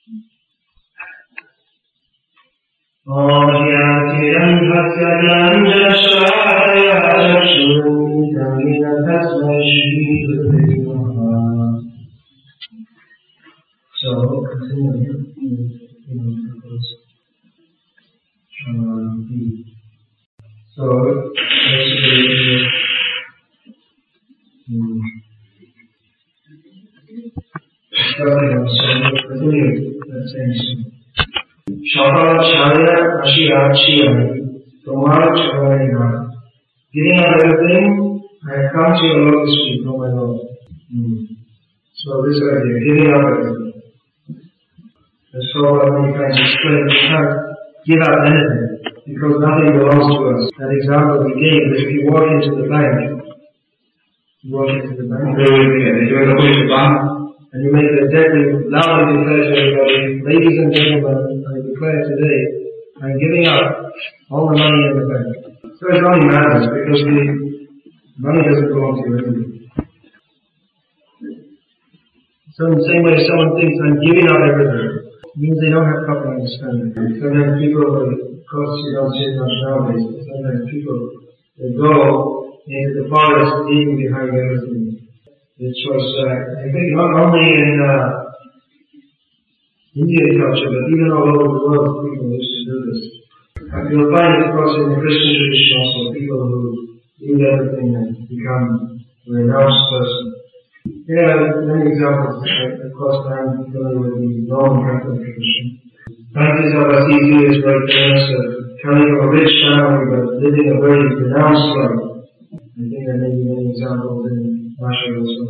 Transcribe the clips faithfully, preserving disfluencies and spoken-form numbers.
So, continue. So, basically, starting on so continue that same song. Shakala Chaya Ashiachiya Tomar Chavarina. Giving up everything, I come to your lotus feet, oh my Lord. Mm. So this idea, giving up everything. As Prabhupada many times explained, we can't give up anything because nothing belongs to us. That example we gave is if you walk into the bank, you walk into the bank, and you make a deadly, loudly declare to everybody, ladies and gentlemen, I declare today, I'm giving up all the money in the bank. So it only matters because the money doesn't belong to you anyway. So in the same way, someone thinks I'm giving up everything, it means they don't have proper understanding. Sometimes people, of course you don't see it much nowadays, but sometimes people, they go into the forest leaving behind everything. Which was, uh, I think, not only in uh, Indian culture, but even all over the world, people used to do this. And you'll find it, of course, in the Christian tradition also, people who leave everything and become a renounced person. There are many examples. Of course, I'm familiar with the Roman Catholic tradition. Francis of Assisi is very famous, uh, coming from a rich family but living a very renounced life. I think there may be many examples in Russia also.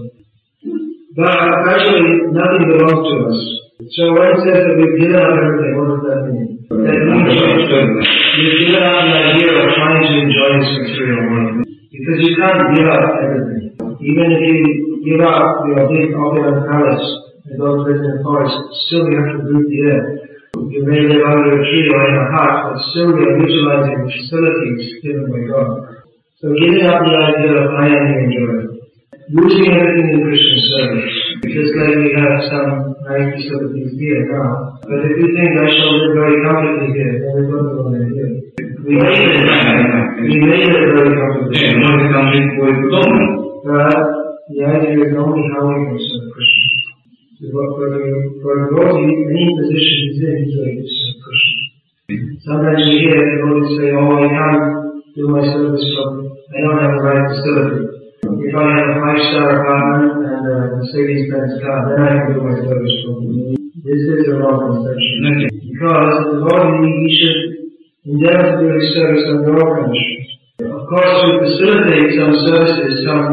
But actually, nothing belongs to us. So when it says that we've given up everything, what does that mean? That means we've given up the idea of trying to enjoy this material world. Because you can't give up everything. Even if you give up your big opulent palace and go to live in a forest, still you have to breathe the air. You may live under a tree or in a hut, but still you are utilizing the facilities given by God. So giving up the idea of I am the enjoyer. Losing everything in Christian service. Just like we have some nice facilities here now. But if we think I shall live very comfortably here, then we don't want to here. We made it We made it very comfortable. But the idea is only how we can serve Christians. So for the for the devotee, any position he's in, he's ready to serve Christians. Sometimes we hear devotees say, oh, I can't do my service from, I don't have the right facility. If I have a five-star apartment and a Mercedes-Benz car, then I can do my service from. This is a wrong conception. Because the devotee, he should endeavor to do his service under all conditions. Of course, to facilitate some services, some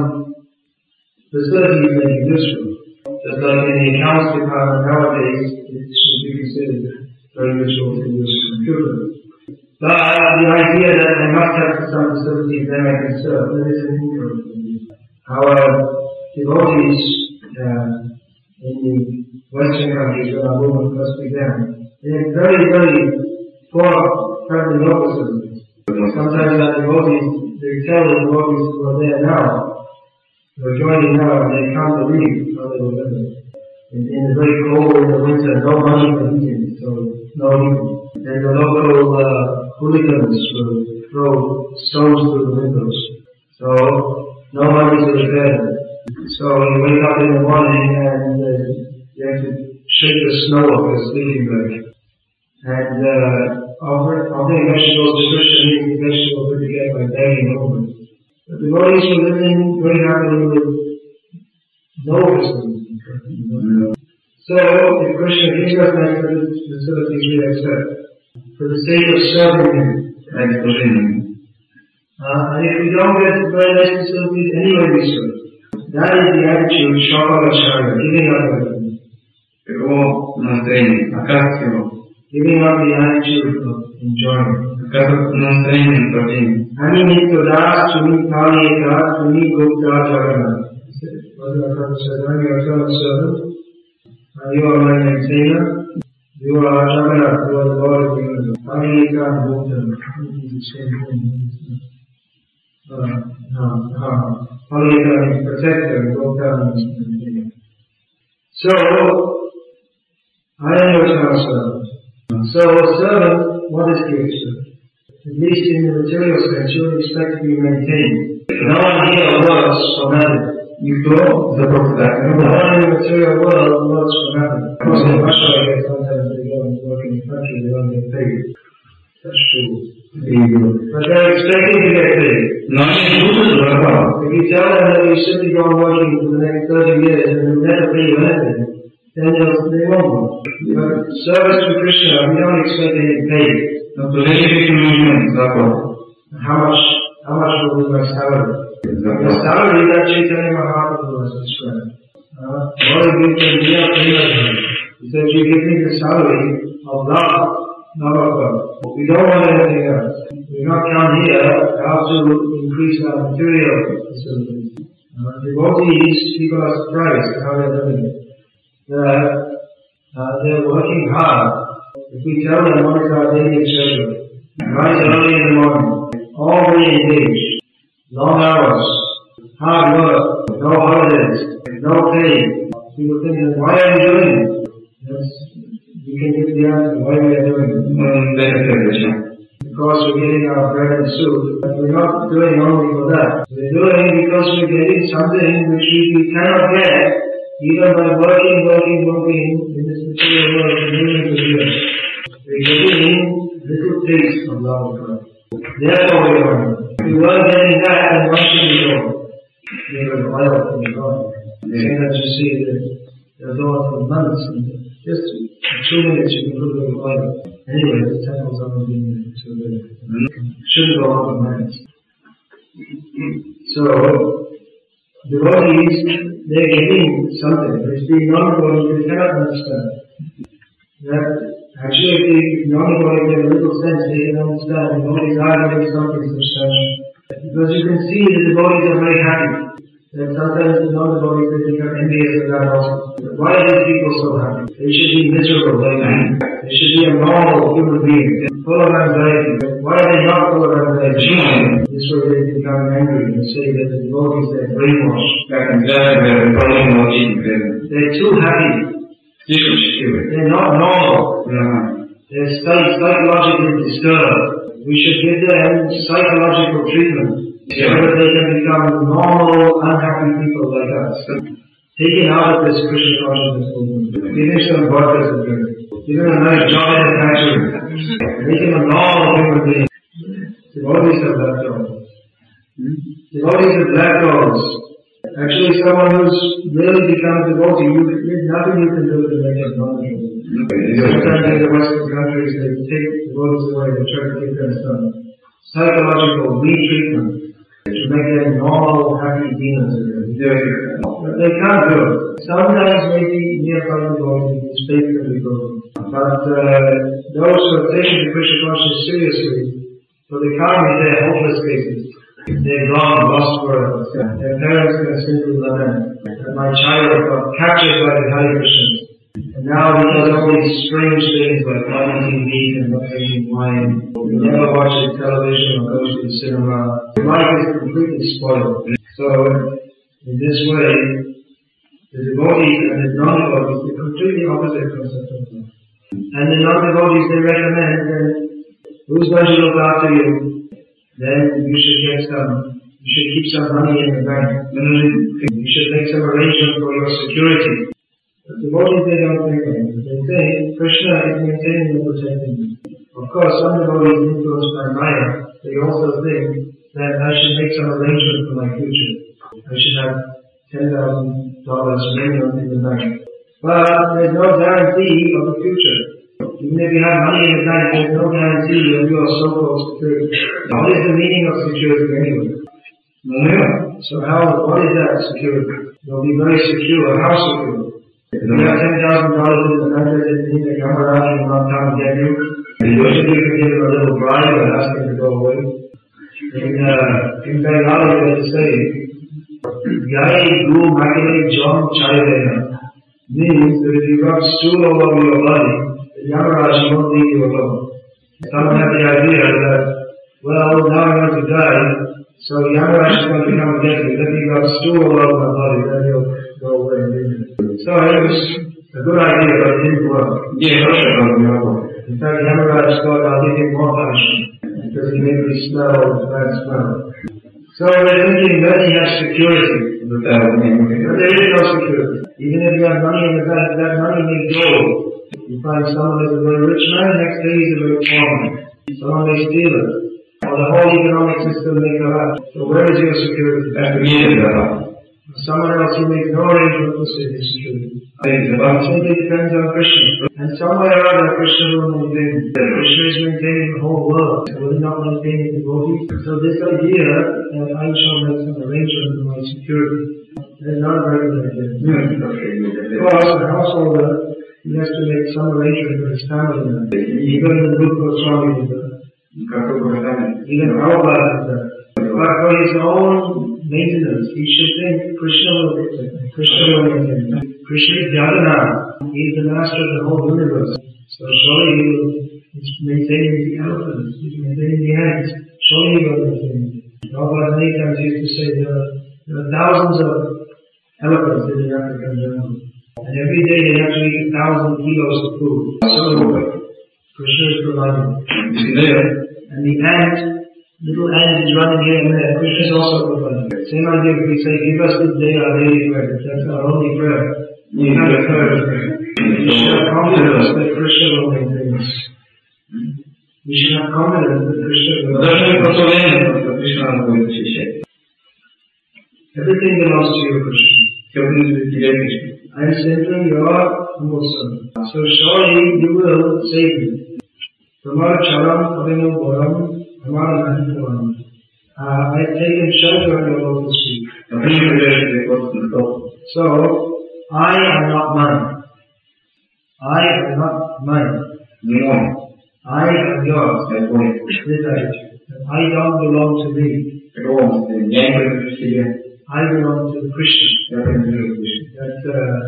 facilities may be useful. Just like in the accounts department nowadays, it should be considered very useful to use a computer. But the idea that I must have some facilities then I can serve, that is an incorrect idea. Our devotees uh, in the Western countries, when our movement first began, they had very, very poor, friendly no facilities. Sometimes our devotees, they tell the devotees who are there now, who are joining now, and they can't believe how they were living. In, in the very cold in the winter, no money for heating, so no heating. And the local uh, hooligans will throw stones through the windows. So, no money to repair them. So you wake up in the morning and uh, you have to shake the snow off your sleeping bag. And uh, offering vegetables to Krishna means the vegetables that you get by begging over. But the devotees were living very happily with no facilities. So, if Krishna gives us nice facilities, we accept. For the sake of serving Him. Uh, and if we don't get very nice facilities, anyway we serve. That is the attitude of Shakaracharya, giving up everything. Giving up the attitude of enjoyment. Ani nityodas tumi kaliyeka tumi gupta jagana. What the Prabhupada said, when you are a servant, uh, you are my maintainer, you are Jagannath, you are the Lord of the universe. Kaliyeka and Gupta, it is the same thing. Uh, no, no. Kaliyeka means protector, Gupta means maintainer. So, I am your eternal servant. So a servant, what is the servant? At least in the material sense, you would expect to be maintained. No one here works for nothing. Никто за просто так не No работает. one in the material world works for nothing. Of course, in Russia, I guess sometimes they go and work in the country, they don't get paid. That's true. But they're expecting to get paid. Но они ждут эту зарплату. If you tell them that you simply go on working for the next thirty years and they'll never pay you anything, then they'll, they won't work. But service to Krishna, we don't expect any pay. Но в то же время им нужна зарплата. How much, how much will be my salary? The salary that Chaitanya Mahaprabhu was described. Uh, what if you can be up in He said, you give me the salary of love, not of love. We don't want anything else. We not come here how to increase our material facilities. Uh, devotees, people are surprised how they're doing it. They're, uh, they're working hard. If we tell them what is our daily schedule, rise early in the morning, all day engaged, long hours, hard work, no holidays, no pay. People think, why are we doing it? Yes, we can give the answer why we are doing it. Мы даем следующее. Because we're getting our bread and soup, but we're not doing only for that. We're doing it because we're getting something which we, we cannot get even by working, working, working in this material world for millions of years. We're getting little taste of love of God. Therefore we are. If we weren't getting that, then why should we go? We were oil from God. Saying that you see that they're going for months and just two minutes you can put a little oil. Anyway, the temple's only being so good. Shouldn't go on for months. So, devotees, they're getting something. It's being non-devotees, they cannot understand. That actually, if the non-devotees get a little sense, they can understand. Devotees are getting something substantial. Because you can see the devotees are very happy. That sometimes the non-devotees they become envious of that also. But why are these people so happy? They should be miserable like me. They should be a normal human being, full of anxiety. Why are they not full of anxiety? This way they become angry and say that the devotees are brainwashed. They're too happy. They're not normal. They're psychologically disturbed. We should give them psychological treatment. So that they can become normal, unhappy people like us. Taking out of this Krishna consciousness movement. Giving some vodka to drink. Giving a nice job in a factory. Making a normal human being. Devotees are leftovers. Devotees are leftovers. Actually, someone who's really become a devotee, you, there's nothing you can do to make it knowledgeable. Sometimes in the Western countries, they take devotees away, they try to give them some psychological retreatment to make them normal, happy demons again. But they can't do it. Sometimes maybe nearby devotees, his faith can be broken. But uh, those who are taking the Krishna consciousness seriously, for the karma, they're hopeless cases. They're gone, lost forever. Their parents can simply lament that my child got captured by the Hare Krishnas. And now he does all these strange things like not eating meat and not drinking wine. He never watches television or goes to the cinema. His life is completely spoiled. So, in this way, the devotees and the non-devotees, the completely opposite concept of life. And the non-devotees, they recommend that who's going to look after you? Then you should get some, you should keep some money in the bank. You should make some arrangement for your security. But devotees, they don't think of it. They think Krishna is maintaining and protecting you. Of course, some devotees influenced by Maya, they also think that I should make some arrangement for my future. I should have ten thousand dollars minimum in the bank. But there's no guarantee of the future. Even if you have money in the bank, there's no guarantee of your so-called security. What is the meaning of security anyway? So how, what is that security? You'll be very secure. How secure? If you have ten thousand dollars in the bank, does it mean that Yamaraj will not come and get you? Usually you can give him a little bribe and ask him to go away. In, uh, in Bengali they say, Yai Gu Makile Jom Chayavena, means that if you rub stool all over your body, the Yamaraj won't leave you alone. Some have the idea that, well, now I'm going to die, so Yamaraj is going to come and get me. Let me rub stool all over my body, then he'll go away and leave me. So it was It's a good idea, but it didn't work. Идея хорошая, правда, не работает. In fact, Yamaraj thought, I'll give him more punishment because he made me smell bad smell. So they're thinking that he has security. But there is no security. Even if you have money in the bank, that money may go. You find someone is a very rich man, next day he's a very poor man. Someone may steal it. Or the whole economic system may collapse. So where is your security? Someone else, he makes no arrangement to save his security. It simply depends on Krishna. And somewhere or other, Krishna will maintain. Krishna is maintaining the whole world. Will he not maintain the devotees? So this idea that I shall make some arrangement for my security is not a very good idea. Of course, the householder, he has to make some arrangement for his family. Even the Rupa Goswami is there. Even Prabhupada is there. But for his own maintenance, he should think Krishna will protect him. Krishna will maintain him. Krishna is Jagannath. He is the master of the whole universe. So surely he will, he's maintaining the elephants, he's maintaining the ants. Surely he will maintain them. Prabhupada many times used to say there are, there are thousands of elephants in the African jungle. And every day they have to eat a thousand kilos of food. So Krishna is providing. And the ant, little ant is running here and there. Krishna is also providing. Same idea if we say, give us this day our daily bread. That's our only prayer. We have a third prayer. We should have confidence that Krishna will maintain us. We should have confidence that Krishna will maintain us. Everything belongs to you, Krishna. I am simply your humble servant. So surely you will save me. Tamar charam avinu boram amar nahipuram. I have taken shelter of your lotus feet. So, I am not mine. I am not mine. I am yours. This attitude. I don't belong to me. I belong to Krishna. That, uh,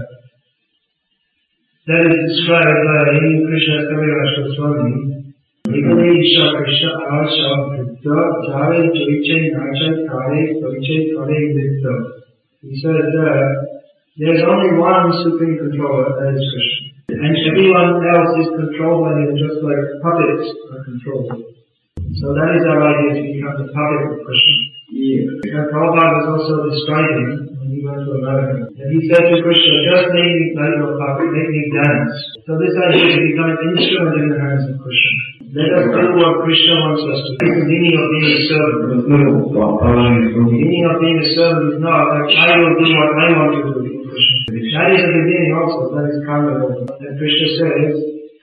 that is described by Krishna Kaviraj Goswami. Ekale Isha Krishna Arasha Vritta Jare Chaiche Nacha Kare Pariche Kare Vritta. He said that there is only one supreme controller, that is Krishna. And everyone else is controlled by him just like puppets are controlled. So that is our idea, to become the puppet of Krishna. And Prabhupada was also describing when he went to America. And he said to Krishna, just make me like your puppet, make me dance. So this idea is to become an instrument in the hands of Krishna. Let us do what Krishna wants us to do. The meaning of being a servant. The meaning of being a servant is not that I will do what I want to do for Krishna. That is the beginning also, that is karma. And Krishna says,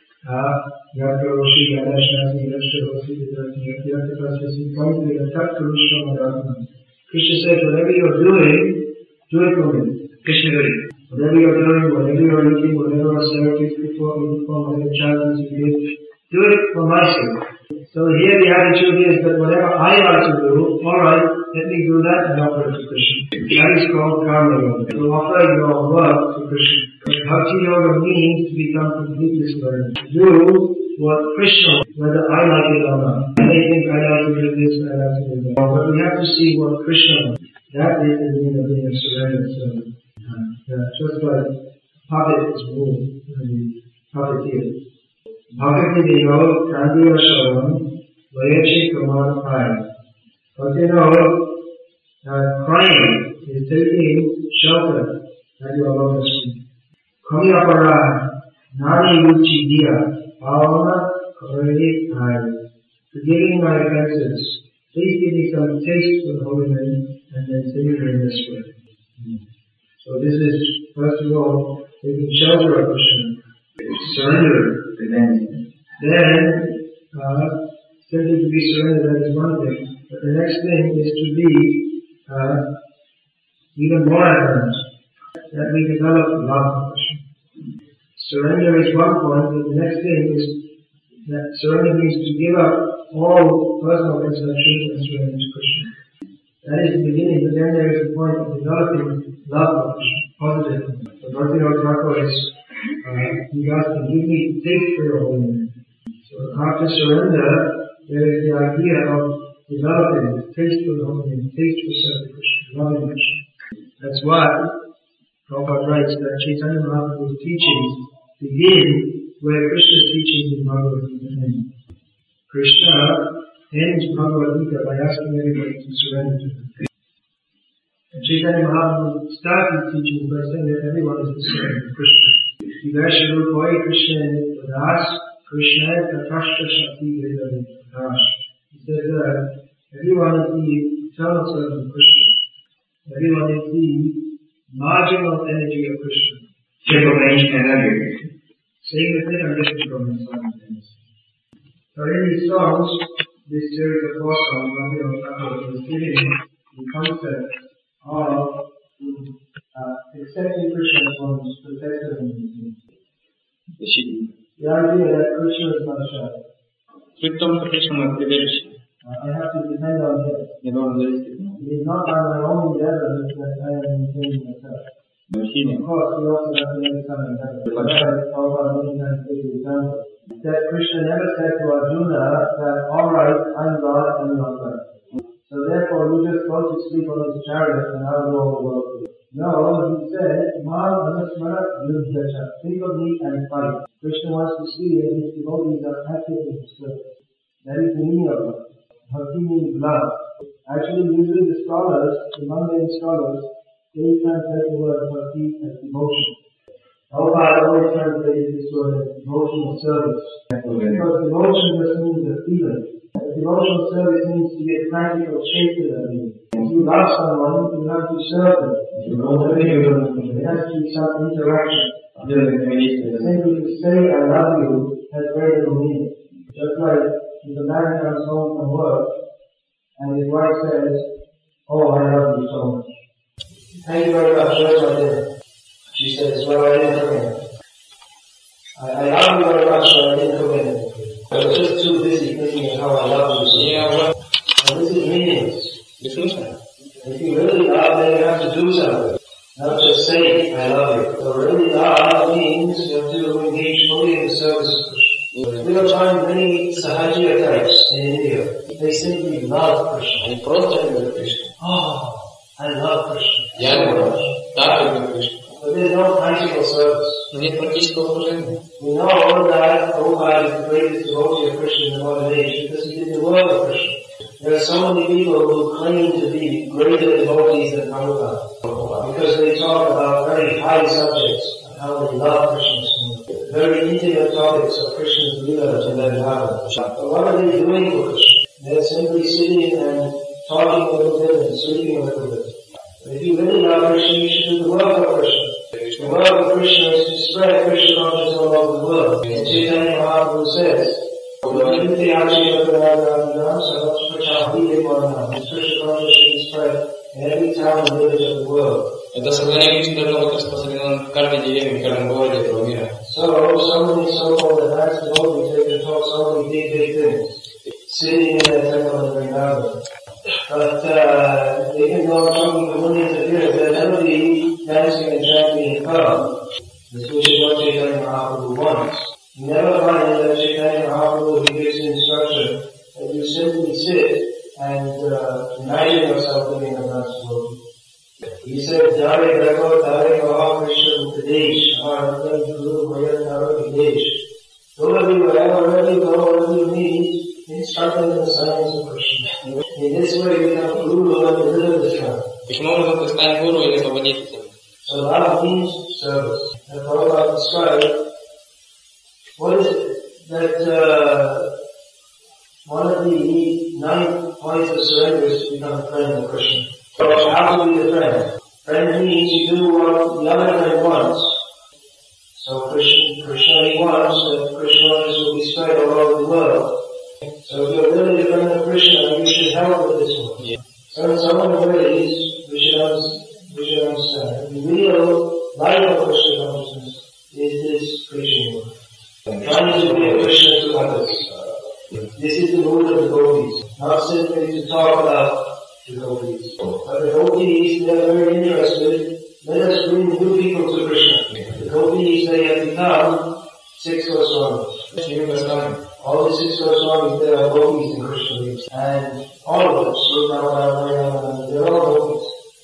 Yatra Roshi Yadashnasi Yashtra Roshi Yadashnasi Yatra Roshi Yadashnasi Yatra Roshi. Krishna says, whatever you are doing, do it for me. Krishna Guri. Whatever you are doing, whatever you are eating, whatever activities before you perform, whatever charities you give, do it for my sake. So here the attitude is that whatever I like to do, alright, let me do that and offer it to Krishna. That is called karma yoga. To offer your work to Krishna. Bhakti yoga means to become completely surrendered. Do what Krishna, whether I like it or not. I may think I like to do this, I like to do that. But we have to see what Krishna wants. That is the meaning of being a surrendered servant. Uh, just like puppet is moved when the puppeteer. Bhakti Devo Kandiya Shavam Vayeshi Kumar Pai. But you know, uh, crying is taking shelter at your lotus feet. Kamyapara Nani Ruchi Diya Pavana Karani Pai. Forgiving my offenses, please give me some taste for the holy name and then sing it in this way. So this is, first of all, taking shelter of Krishna. Surrender. Then, uh, simply to be surrendered, that is one thing. But the next thing is to be uh, even more advanced, that we develop love for Krishna. Surrender is one point, but the next thing is that surrender means to give up all personal conceptions and surrender to Krishna. That is the beginning, but then there is the point of developing love for Krishna, positive. So Bhaktivinoda Thakur is Uh, he asked to give me taste for your holy name. So after surrender, there is the idea of developing taste for the holy name, taste for Krishna, loving Krishna. That's why Prabhupada writes that Chaitanya Mahaprabhu's teachings begin where Krishna's teachings in Bhagavad Gita end. Krishna ends Bhagavad Gita by asking everybody to surrender to him. And Chaitanya Mahaprabhu starts his teachings by saying that everyone is the same in Krishna. Divasharupaya Krishna Tadas Krishna Tatashta Shakti Vedari Prakash. He says that everyone is the eternal servant of Krishna. Everyone is the marginal energy of Krishna. Saying the thing and listening from him simultaneously. So in these songs, this series of four songs, Bhaktivinoda Thakur is giving the concept of uh, accepting Krishna as one's protector and redeemer. The idea that Krishna is my shelter. Uh, I have to depend on him. It is not by my own endeavor that I am maintaining myself. Of course, we also have to understand that. Prabhupada many times gives the example that Krishna never said to Arjuna that, alright, I'm God, I'm not God. So therefore, you just go to sleep on his chariot and I'll do all the work for you. No, he said, Mal Anasmara Yudhyacha. Think of me and fight. Krishna wants to see that his devotees are active in his service. That is the meaning of it. Bhakti means love. Actually, usually the scholars, the mundane scholars, they translate the word bhakti as devotion. Prabhupada always translated this word as devotional service. Because devotion just means a feeling. Devotional service means to get practical shape to that meaning. If you love someone, you have to serve them. There has to be some interaction. Simply to say I love you has very little meaning. Just like if a man comes home from work and his wife says, oh, I love you so much. Thank you very much, where's my dinner? She says, well, I didn't come in. I, I love you very much, but I didn't come in. I was just too busy thinking of how I love you so much. Yeah, well, and this is meaningless. If you really love, then you have to do something. Not just say, I love you. So really love means you have to engage fully in the service of Krishna. We will find many Sahajiya types in India. They simply love Krishna. They love Krishna. Oh, I love Krishna. Yeah, so much. But there's no practical service. We know that Prabhupada is the greatest devotee of Krishna in the modern age because he did the work of Krishna. There are so many people who claim to be greater devotees than Prabhupada because they talk about very high subjects and how they love Krishna so much. Very intimate topics of Krishna's Leela and their Bhava. But what are they doing for Krishna? They're simply sitting and talking a little bit and sleeping a little bit. But if you really love Krishna, you should do the work of Krishna. The work of Krishna is to spread Krishna consciousness all over the world. And Chaitanya Mahaprabhu says, Krishna consciousness is spread in every town and village of the world. Это сознание Кришны должно быть распространено в каждой деревне, в каждом городе этого мира. So, so many so-called advanced devotees, they can talk so many big, big things, sitting in their temple in Vrindavan. But uh, they can go on talking for millions of years. There's nobody dancing and chanting in crowd. This is what Chaitanya Mahaprabhu wants. You never find that Chaitanya Mahaprabhu, he gives instruction that you simply sit and uh, imagine yourself living in God's world. He said, Jare Greko Tare Maha Krishna Upadesh, Maharathan Guru Mayatara Upadesh. Go everywhere, wherever you go, wherever you meet, instructing the science of Krishna. In this way, you become Guru and deliver the Krishna. Таким образом, ты станешь гуру или освободителем. So love means service. And Prabhupada described, what is it that uh, one of the nine points of surrender is to become a friend of Krishna. So how to be a friend? Friend means you do what the other friend wants. So Krishna, Krishna he wants that Krishna consciousness will be spread all over the world. So if you're really a friend of Krishna, you should help with this work. Yeah. So in so many ways, we should understand. The real life of Krishna consciousness is this preaching work. Trying to be a Krishna to others. This is the mood of the devotees. Not simply to talk about the devotees. But the devotees, they are very interested. Let us bring new people to Krishna. The devotees, they have become six Goswamis. All the six Goswamis, they are devotees in Krishna. And all of us, they're all devotees.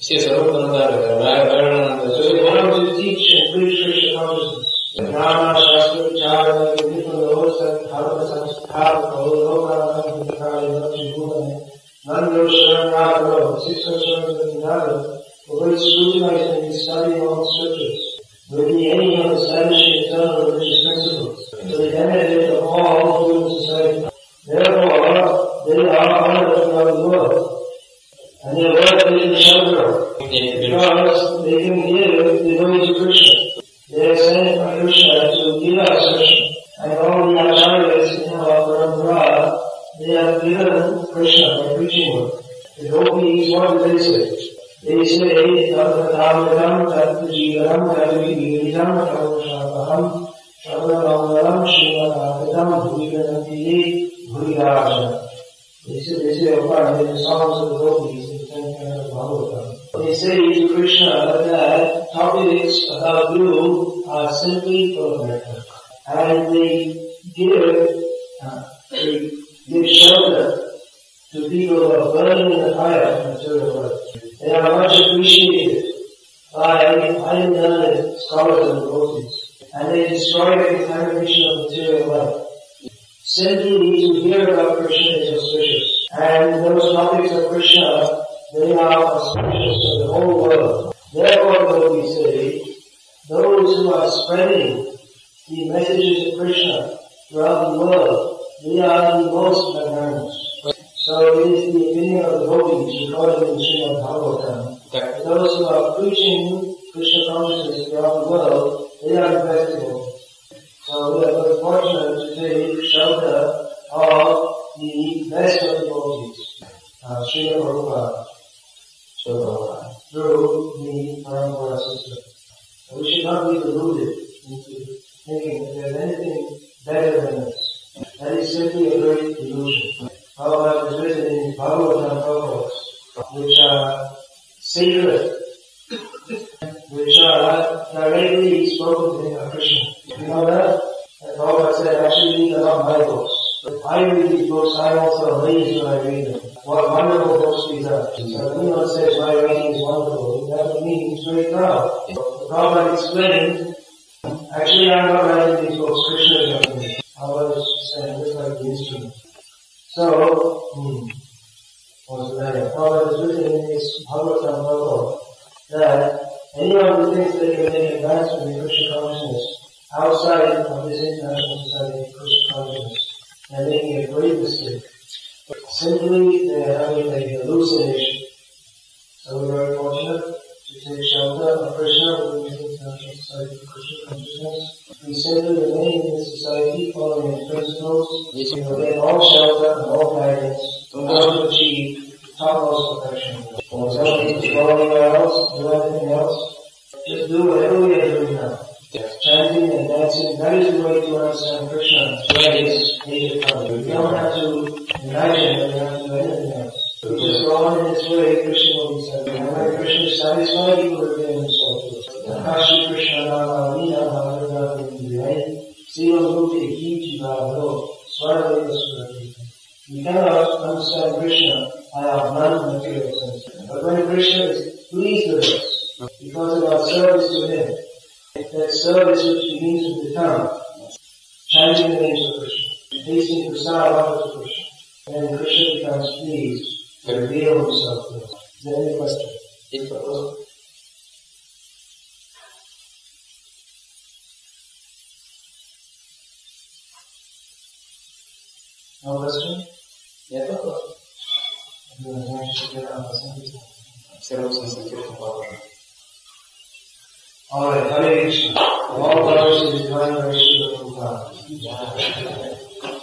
Все Сварупанадары, Рагананда. So they want to teach and preach Krishna consciousness. Jnana, Shastra, Vichara, Vipadosa, Dharma, Samskara, Kaulokana, Vikari, Vakshibhuna, Nando, Sharanagaro, six concerns of the Nada, for which scrutinizing and studying all the scriptures, with the aim of establishing eternal religious principles, to the benefit of all human society. Therefore, they are honored throughout the world, and their work is the shelter, because they can give the way to Krishna. They are sent by Krishna to give us Krishna, and all the acharyas in our Parampara, they have given Krishna by preaching work. The gopis, what do they say? They say, Tathatamadam, Tathatajivaram, Tathatajivaram, Tathatajivaram, Tathatajivaram, Srimatathadam, Bhujananti, Bhuriraja. They say, they say, apart in the songs of the gopis in the ten cantos of Bhagavatam. They say to Krishna that topics about you are simply perfect. And they give, uh, they give shelter to people who are burning in the fire of material life. They are much appreciated by highly learned scholars and devotees, and they destroy the contamination of material life. Simply to hear about Krishna is auspicious, and those topics of Krishna, they are auspicious to the whole world. Therefore, though we say, those who are spreading the messages of Krishna throughout the world, they are the most magnanimous. So it is the opinion of the devotees recorded in Srimad Bhagavatam that those who are preaching Krishna consciousness throughout the world, they are the best devotees. So we are very fortunate to take shelter of the best of the devotees, uh, Srila Prabhupada, through the Parampara system. So we should not be deluded into thinking that there is anything better than this. That is simply a great delusion. Prabhupada is written in his Bhagavatam Prabhupada, which are sacred, which are directly spoken to him by Krishna. You know that? And Prabhupada said, actually these are not my books. If I read these books, I am also amazed when I read them. What wonderful books these are. So if anyone says my writing is wonderful, that would mean he's very proud. But Prabhupada explained, actually I am not writing these books, Krishna is writing them. I was saying, just like the instrument. So, hmm, what was the matter? Prabhupada is written in his Bhagavatam Prabhupada that anyone who thinks they can make advancement in Krishna consciousness outside of this international society of Krishna consciousness, they're making a great mistake. Simply, they're having a hallucination. So we're very fortunate to take shelter of Krishna within this international society of Krishna consciousness. We simply remain in this society following its principles, we obtain all shelter and all guidance in order to achieve topmost perfection. So we don't need to go anywhere else, do anything else. Just do whatever we are doing now. Chanting and dancing, that is the way to understand Krishna. That is age of time. We don't have to imagine that we have to do anything else. We just go on in this way, Krishna will be satisfied. And when Krishna is satisfied, he will reveal himself to us. Nakashi Krishna Nama Nina Bhagavata Vindhyayi Siva Mukti Kiji Bhagavo Swarveda Surati. We cannot understand Krishna by our non-material senses. But when Krishna is pleased with us, because of our service to him, that service which begins with the tongue, chanting the names of Krishna, tasting prasad of Krishna, then Krishna becomes pleased to reveal himself to us. Is there any question? Yes, sir. No question? Yes, sir. Alright, Hare Krishna. All glories to the divine Lord Srila Prabhupada.